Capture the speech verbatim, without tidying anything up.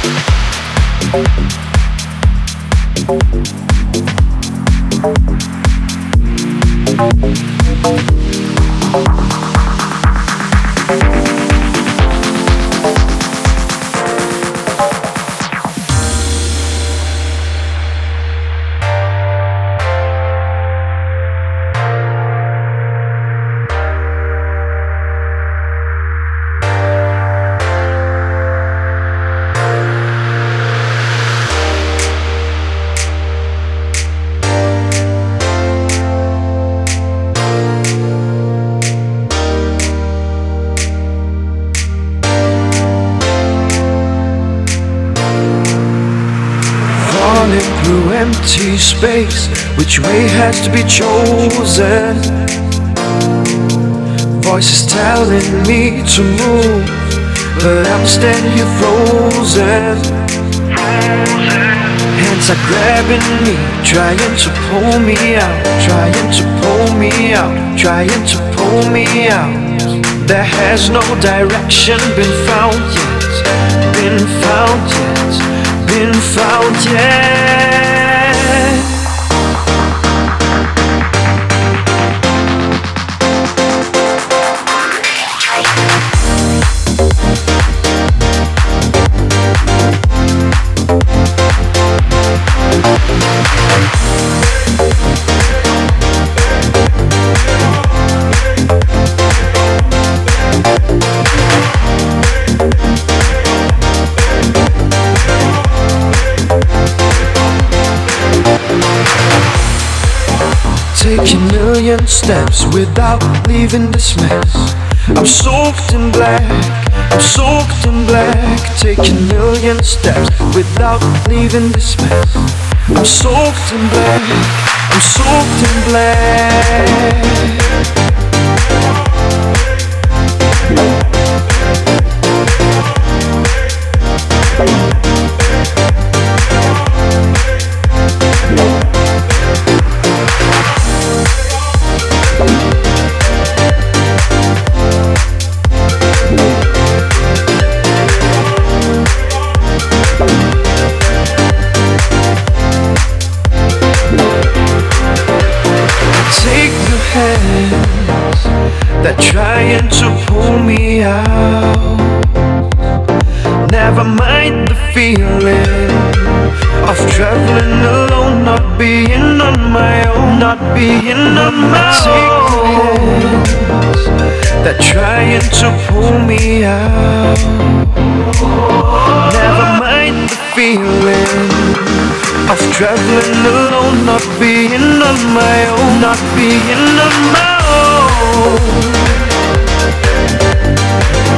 Empty space, which way has to be chosen? Voices telling me to move, but I'm standing here frozen. Hands are grabbing me, trying to pull me out, trying to pull me out, trying to pull me out. There has no direction been found yet, been found yet, been found yet. Taking million steps without leaving this mess. I'm soaked in black, I'm soaked in black. Taking million steps without leaving this mess. I'm soaked in black, I'm soaked in black. They're trying to pull me out. Never mind the feeling of traveling alone, not being on my own, not being on my own. They're trying to pull me out. Never mind the feeling of traveling alone, not being on my own, not being on my own.